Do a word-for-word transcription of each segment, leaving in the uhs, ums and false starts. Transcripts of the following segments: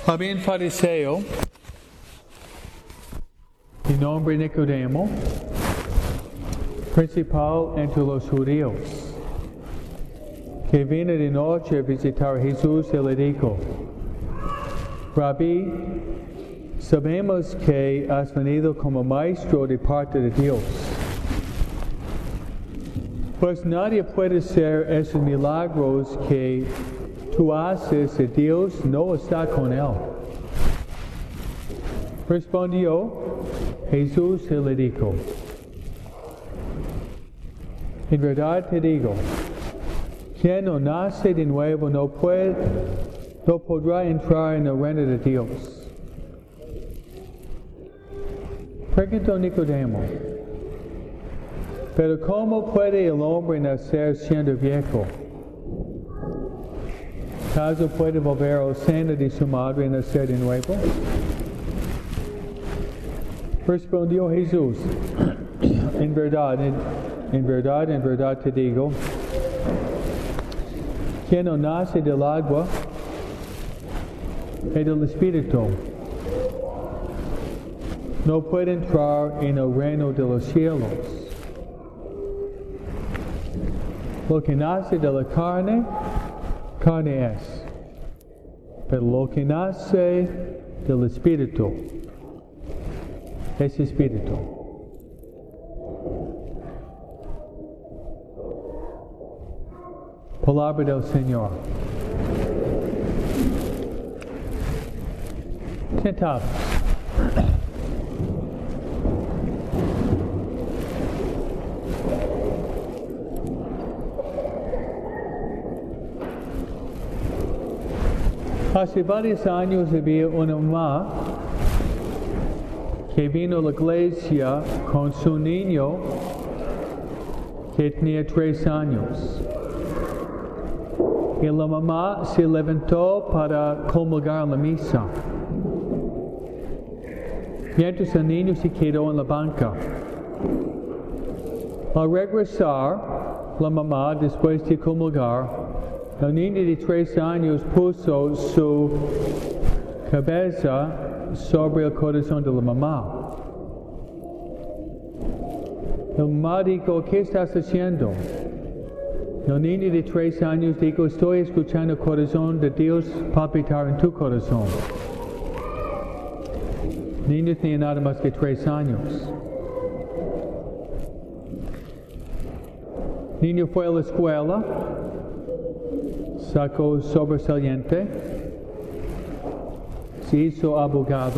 Había un fariseo de nombre Nicodemo, principal entre los judíos, que vino de noche a visitar a Jesús y le dijo: Rabí, sabemos que has venido como maestro de parte de Dios, pues nadie puede hacer esos milagros que tú haces si Dios no está con él. Respondió Jesús y le dijo: En verdad te digo, quien no nace de nuevo no puede, no podrá entrar en el reino de Dios. Preguntó Nicodemo: ¿Pero cómo puede el hombre nacer siendo viejo? ¿Acaso puede volver al seno de su madre y nacer de nuevo? Respondió Jesús: En verdad, en, en verdad, en verdad te digo, quien no nace del agua y del Espíritu no puede entrar en el reino de los cielos. Lo que nace de la carne, carne es, pero lo que nace del Espíritu es Espíritu. Palabra del Señor. Sentados. Hace varios años había una mamá que vino a la iglesia con su niño que tenía tres años. Y la mamá se levantó para comulgar la misa, mientras el niño se quedó en la banca. Al regresar, la mamá, después de comulgar, el niño de tres años puso su cabeza sobre el corazón de la mamá. La mamá dijo: ¿Qué estás haciendo? El niño de tres años dijo: Estoy escuchando el corazón de Dios palpitar en tu corazón. El niño tenía nada más que tres años. El niño fue a la escuela, sacó sobresaliente, se hizo abogado,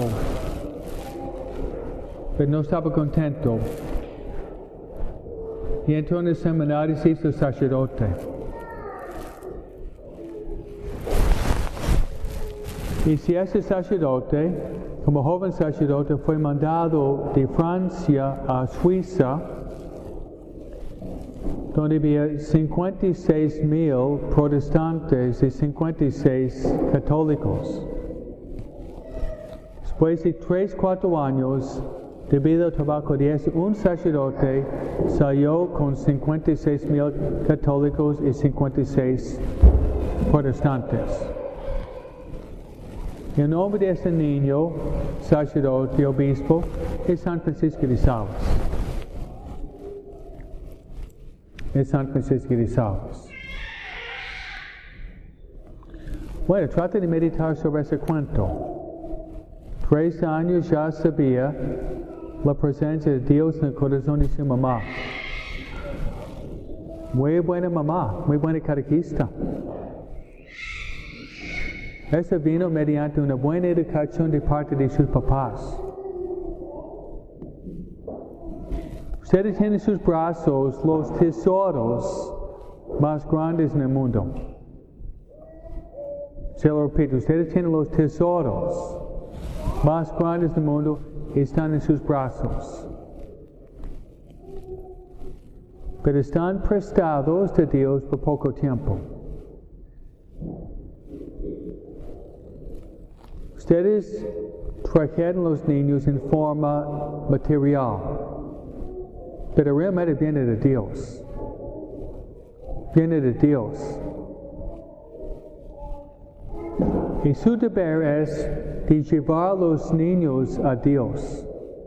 pero no estaba contento. Y entró en el seminario y se hizo sacerdote. Y si ese sacerdote, como joven sacerdote, fue mandado de Francia a Suiza, donde había cincuenta y seis mil protestantes y cincuenta y seis católicos. Después de tres, cuatro años, debido al trabajo de ese, un sacerdote salió con cincuenta y seis mil católicos y cincuenta y seis protestantes. Y el nombre de ese niño, sacerdote y obispo, es San Francisco de Sales. Es San Francisco de Sales. Bueno, trata de meditar sobre ese cuento. Tres años ya sabía la presencia de Dios en el corazón de su mamá. Muy buena mamá, muy buena catequista. Eso vino mediante una buena educación de parte de sus papás. Ustedes tienen en sus brazos los tesoros más grandes en el mundo. Se lo repito, ustedes tienen los tesoros más grandes del mundo, están en sus brazos. Pero están prestados de Dios por poco tiempo. Ustedes trajeron los niños en forma material, pero realmente viene de Dios. Viene de Dios. Y su deber es de llevar a los niños a Dios.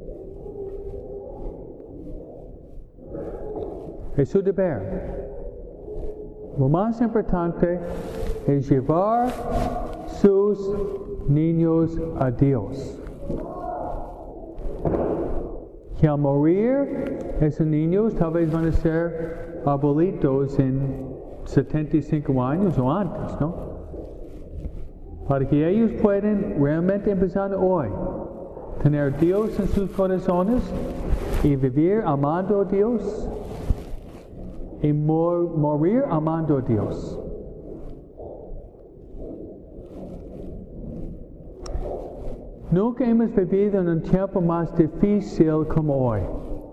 Es su deber. Lo más importante es llevar sus niños a Dios. Que al morir, esos niños tal vez van a ser abuelitos en setenta y cinco años o antes, ¿no? Para que ellos puedan realmente empezar hoy, tener Dios en sus corazones y vivir amando a Dios y mor- morir amando a Dios. Nunca hemos vivido en un tiempo más difícil como hoy.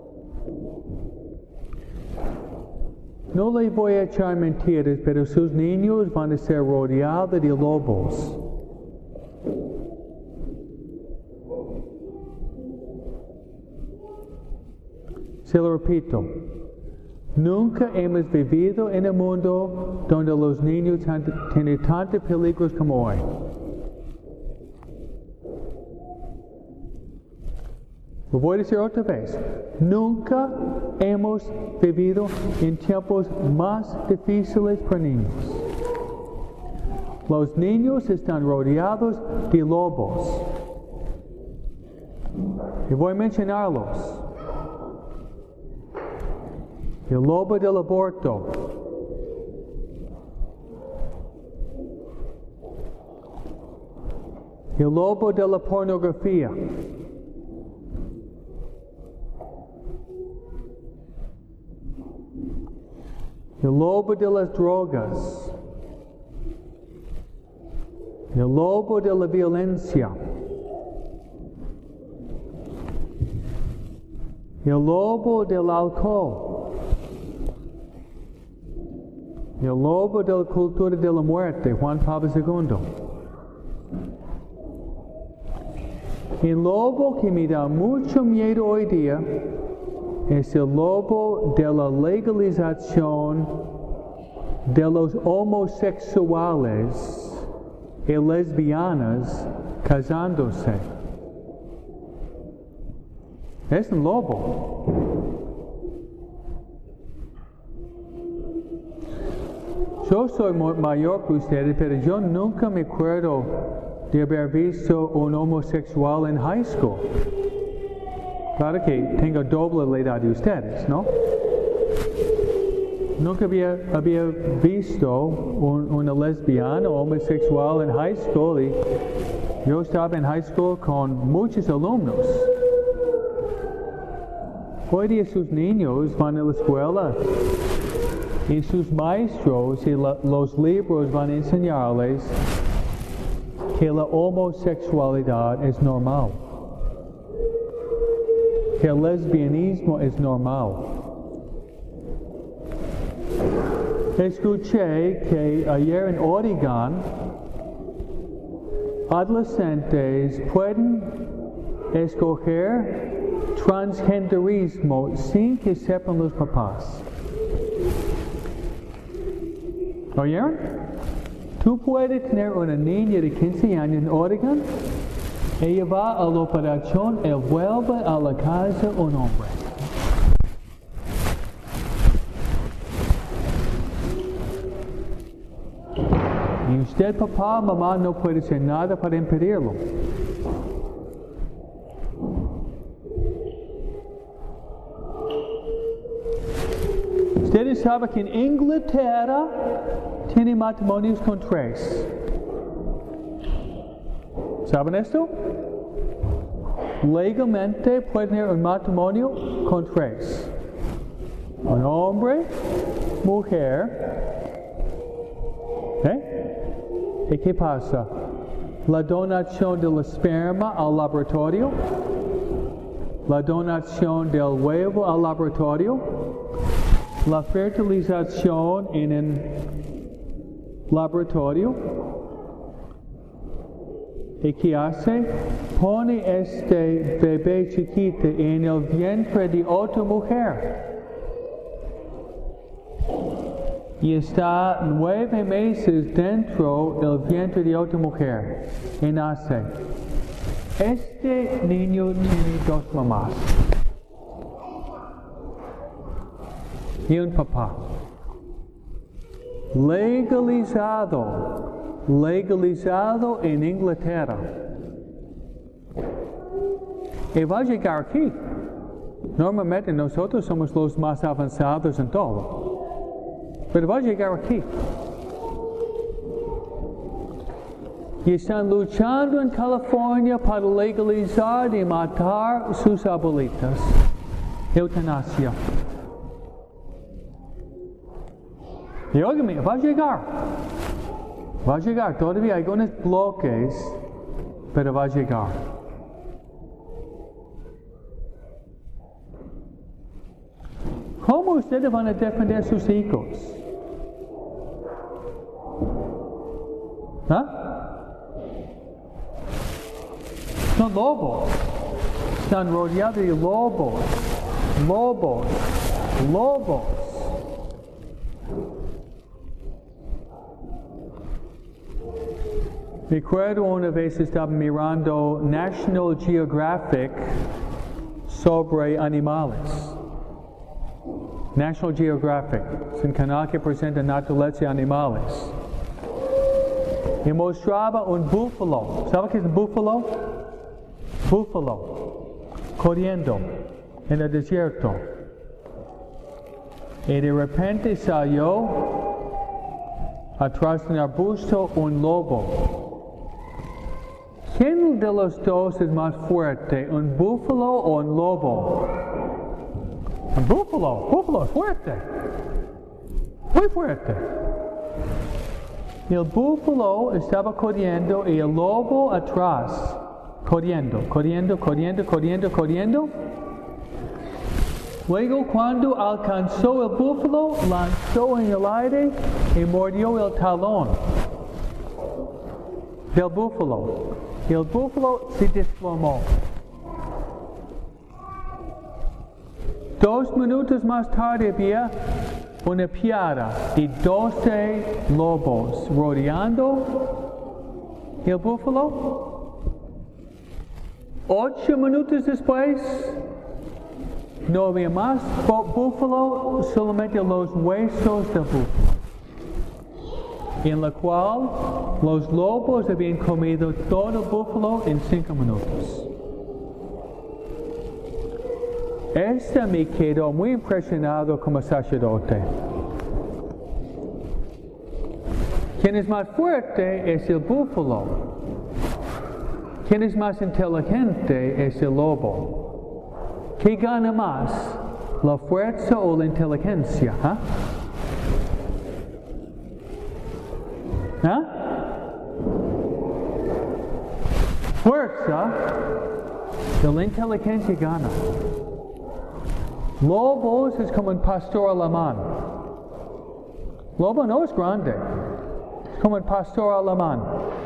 No le voy a echar mentiras, pero sus niños van a ser rodeados de lobos. Se lo repito, nunca hemos vivido en un mundo donde los niños tienen tantos peligros como hoy. Lo voy a decir otra vez. Nunca hemos vivido en tiempos más difíciles para niños. Los niños están rodeados de lobos. Y voy a mencionarlos. El lobo del aborto. El lobo de la pornografía. El lobo de las drogas. El lobo de la violencia. El lobo del alcohol. El lobo de la cultura de la muerte, Juan Pablo segundo. El lobo que me da mucho miedo hoy día es el lobo de la legalización de los homosexuales y lesbianas casándose. Es un lobo. Yo soy mayor que ustedes, pero yo nunca me acuerdo de haber visto un homosexual en high school. Claro que tengo doble la edad de ustedes, ¿no? Nunca había, había visto un, una lesbiana o homosexual en high school y yo estaba en high school con muchos alumnos. Hoy día sus niños van a la escuela y sus maestros y la, los libros van a enseñarles que la homosexualidad es normal. Que el lesbianismo es normal. Escuché que ayer en Oregon, adolescentes pueden escoger transgenderismo sin que sepan los papás. ¿Oyeron? Tú puedes tener una niña de quince años en Oregon. Ella va a la operación y vuelve a la casa un hombre. Y usted, papá, mamá, no puede hacer nada para impedirlo. Ustedes saben que en Inglaterra tiene matrimonios con tres. ¿Saben esto? Legalmente pueden tener un matrimonio con tres. Un hombre, mujer. ¿Eh? ¿Y qué pasa? La donación del esperma al laboratorio. La donación del huevo al laboratorio. La fertilización en el laboratorio. ¿Y qué hace? Pone este bebé chiquito en el vientre de otra mujer. y está nueve meses dentro del vientre de otra mujer y nace. Este niño tiene dos mamás y un papá. Legalizado, legalizado en Inglaterra. Y va a llegar aquí. Normalmente nosotros somos los más avanzados en todo. Pero va a llegar aquí. Y están luchando en California para legalizar y matar sus abuelitas. Eutanasia. Y óigame, va a llegar. Va a llegar. Todavía hay algunos bloques, pero va a llegar. ¿Cómo ustedes van a defender a sus hijos? ¿Ah? Son lobos. Están rodeados de lobos. Lobos. Lobos. Recuerdo una vez estaba mirando National Geographic sobre animales. National Geographic es un canal que presenta naturaleza y animales. Y mostraba un búfalo. ¿Sabe qué es un búfalo? Búfalo. Corriendo en el desierto. Y de repente salió atrás de un arbusto un lobo. ¿Quién de los dos es más fuerte, un búfalo o un lobo? Un búfalo, búfalo es fuerte, muy fuerte. El búfalo estaba corriendo y el lobo atrás, corriendo, corriendo, corriendo, corriendo, corriendo. Luego cuando alcanzó el búfalo, lanzó en el aire y mordió el talón del búfalo. El búfalo se desplomó. Dos minutos más tarde había una piara y doce lobos rodeando el búfalo. Ocho minutos después, no había más búfalo, solamente los huesos del búfalo, en la cual los lobos habían comido todo el búfalo en cinco minutos. Este me quedó muy impresionado como sacerdote. Quien es más fuerte es el búfalo. Quien es más inteligente es el lobo. ¿Qué gana más? ¿La fuerza o la inteligencia? ¿Ah? ¿Ah? Fuerza de la inteligencia gana. Lobos es como un pastor alemán. Lobo no es grande, es como un pastor alemán.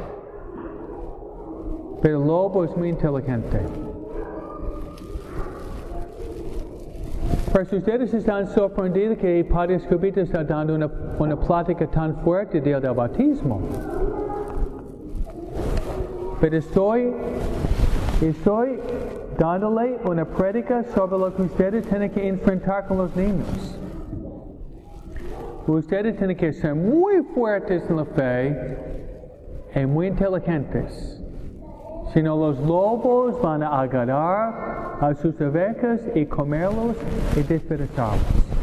Pero el lobo es muy inteligente. Pero si ustedes están sorprendidos que Padre Escobito está dando una, una plática tan fuerte del, del bautismo. Pero estoy, estoy dándole una prédica sobre lo que ustedes tienen que enfrentar con los niños. Ustedes tienen que ser muy fuertes en la fe y muy inteligentes. Si no, los lobos van a agarrar a sus ovejas y comerlos y despedazarlos.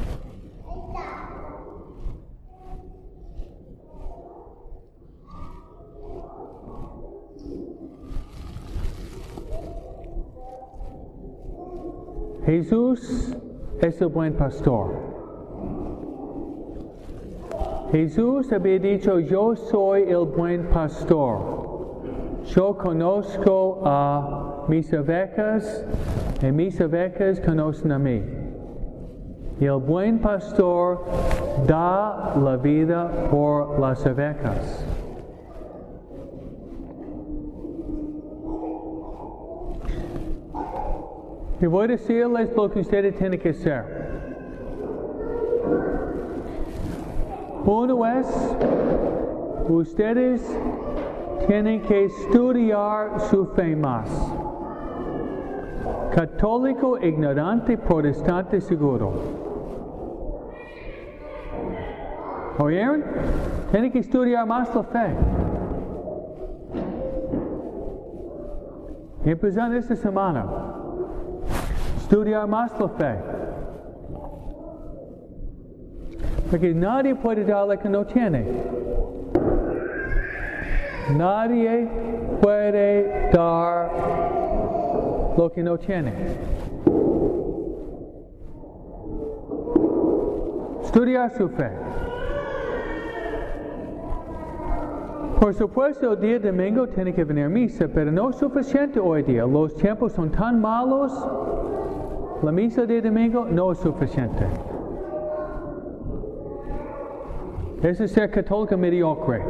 Jesús es el buen pastor. Jesús había dicho, yo soy el buen pastor. Yo conozco a mis ovejas y mis ovejas conocen a mí. Y el buen pastor da la vida por las ovejas. Y voy a decirles lo que ustedes tienen que hacer. Uno es, ustedes tienen que estudiar su fe más. Católico, ignorante, protestante, seguro. ¿Oyeron? Tienen que estudiar más la fe. Empezando esta semana, estudiar más la fe. Porque nadie puede dar lo que no tiene. Nadie puede dar lo que no tiene. Estudiar su fe. Por supuesto, el día domingo tiene que venir a misa, pero no es suficiente hoy día. Los tiempos son tan malos, la misa de domingo no es suficiente. Eso es ser católico mediocre.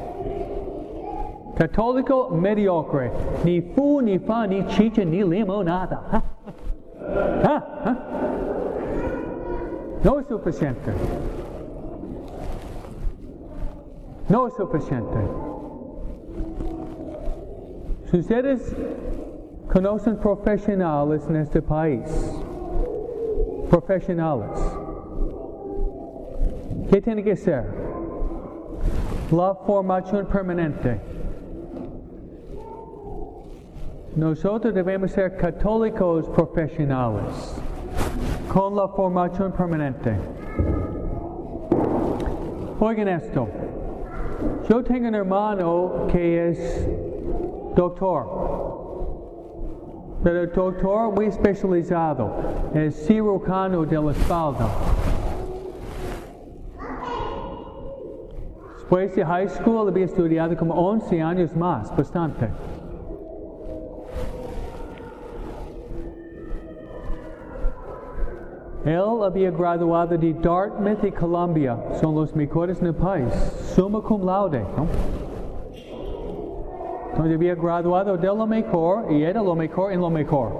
Católico mediocre. Ni fu, ni fa, ni chicha, ni limonada. ¿Ah? ¿Ah? ¿Ah? No es suficiente. No es suficiente. Si ustedes conocen profesionales en este país, profesionales, ¿qué tiene que ser? La formación permanente. Nosotros debemos ser católicos profesionales con la formación permanente. Oigan esto. Yo tengo un hermano que es doctor, pero doctor muy especializado, es cirujano de la espalda. Después de high school había estudiado como once años más, bastante. Él había graduado de Dartmouth y Columbia, son los mejores en el país, summa cum laude, ¿no? Entonces había graduado de lo mejor y era lo mejor en lo mejor.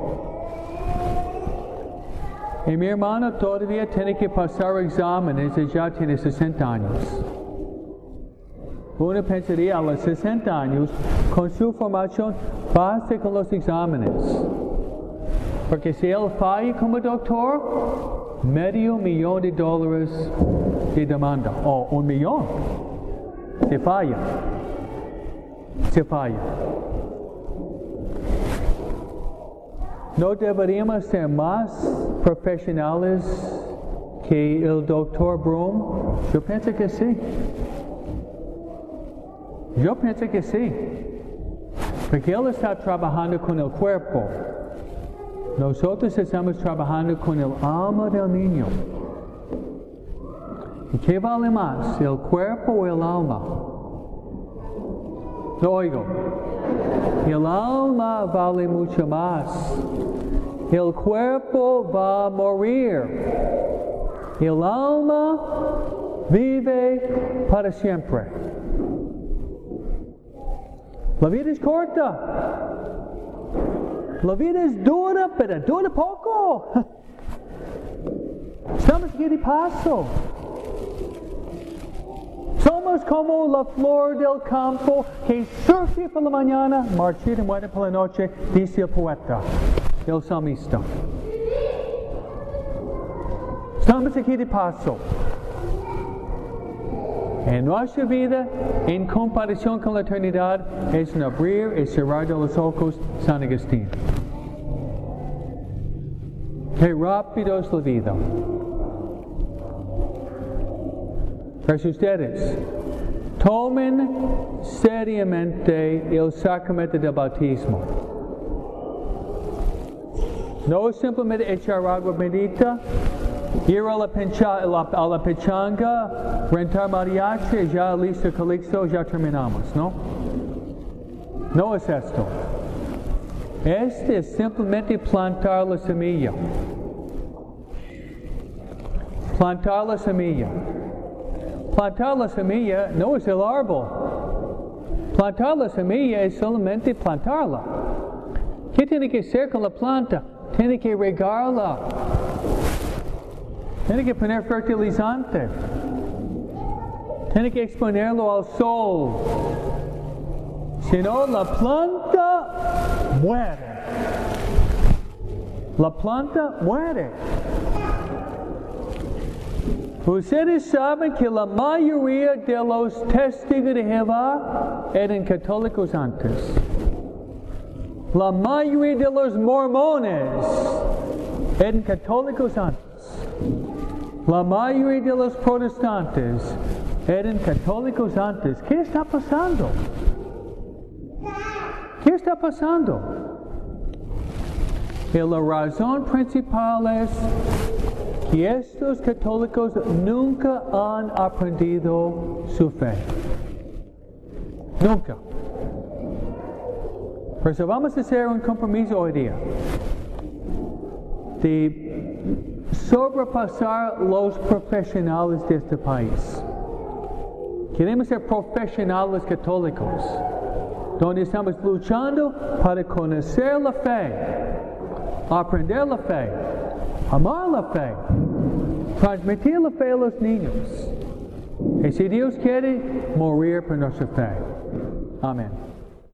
Y mi hermano todavía tiene que pasar exámenes y ya tiene sesenta años. Uno pensaría a los sesenta años, con su formación, basta con los exámenes. Porque si él falla como doctor, medio millón de dólares de demanda. O un millón. Se falla. Se falla. ¿No deberíamos ser más profesionales que el doctor Broom? Yo pienso que sí. Yo pienso que sí. Porque él está trabajando con el cuerpo. Nosotros estamos trabajando con el alma del niño. ¿Y qué vale más, el cuerpo o el alma? Lo oigo. El alma vale mucho más. El cuerpo va a morir. El alma vive para siempre. La vida es corta. La vida es dura, pero dura poco. Estamos aquí de paso. Somos como la flor del campo que surge por la mañana, marchita y muere por la noche, dice el poeta, el salmista. Estamos aquí de paso. En nuestra vida, en comparación con la eternidad, es un abrir y cerrar de los ojos, San Agustín. Qué rápido es la vida. Pero ustedes, tomen seriamente el sacramento del bautismo. No simplemente echar agua bendita, ir a la, pencha, a la, a la pechanga, rentar mariachi, ya listo calixto, ya terminamos, ¿no? No es esto. Este es simplemente plantar la semilla. Plantar la semilla. Plantar la semilla no es el árbol. Plantar la semilla es solamente plantarla. ¿Qué tiene que hacer con la planta? Tiene que regarla. Tiene que poner fertilizante. Tiene que exponerlo al sol. Si no, la planta muere. La planta muere. Ustedes saben que la mayoría de los testigos de Jehová eran católicos antes. La mayoría de los mormones eran católicos antes. La mayoría de los protestantes eran católicos antes. ¿Qué está pasando? ¿Qué está pasando? Y la razón principal es que estos católicos nunca han aprendido su fe. Nunca. Por eso vamos a hacer un compromiso hoy día de sobrepasar los profesionales de este país. Queremos ser profesionales católicos, donde estamos luchando para conocer la fe, aprender la fe, amar la fe, transmitir la fe a los niños. Y si Dios quiere, morir por nuestra fe. Amén.